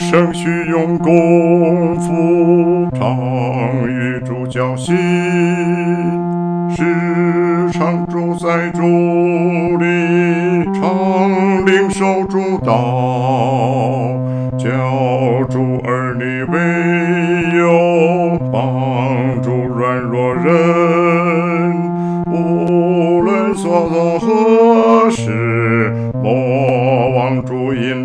生须用功夫，常与主交心，时常住在主里，常领受主道，教主儿女为友，帮助软弱人，无论所做何事，莫忘主引